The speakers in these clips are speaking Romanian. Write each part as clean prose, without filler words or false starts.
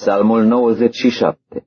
Psalmul 97.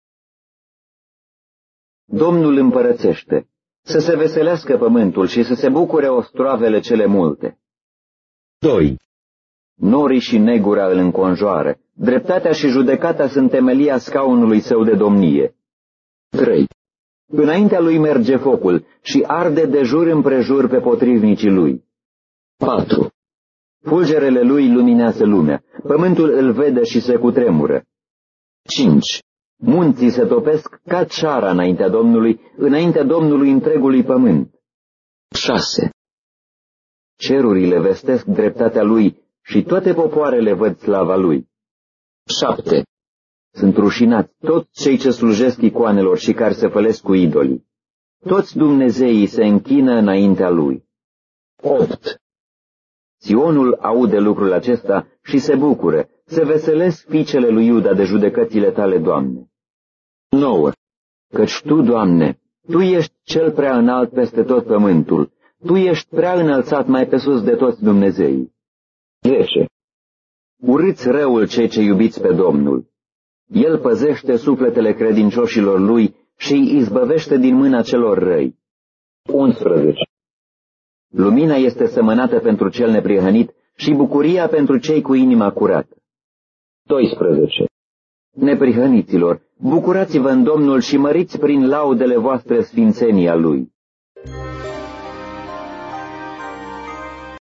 Domnul împărățește, să se veselească pământul și să se bucure ostroavele cele multe. 2. Norii și negura îl înconjoară, dreptatea și judecata sunt temelia scaunului său de domnie. 3. Înaintea lui merge focul și arde de jur împrejur pe potrivnicii lui. 4. Fulgerele lui luminează lumea, pământul îl vede și se cutremură. 5. Munții se topesc ca ceara înaintea Domnului întregului pământ. 6. Cerurile vestesc dreptatea lui și toate popoarele văd slava lui. 7. Sunt rușinați toți cei ce slujesc icoanelor și care se fălesc cu idolii. Toți dumnezeii se închină înaintea lui. 8. Sionul aude lucrul acesta și se bucură, se veselesc fiicele lui Iuda de judecățile tale, Doamne. 9. Căci Tu, Doamne, Tu ești cel prea înalt peste tot pământul, Tu ești prea înălțat mai pe sus de toți dumnezeii. 10. Urâți răul cei ce iubiți pe Domnul. El păzește sufletele credincioșilor lui și îi izbăvește din mâna celor răi. 11. Lumina este semănată pentru cel neprihănit și bucuria pentru cei cu inima curată. 12. Neprihăniților, bucurați-vă în Domnul și măriți prin laudele voastre sfințenia Lui.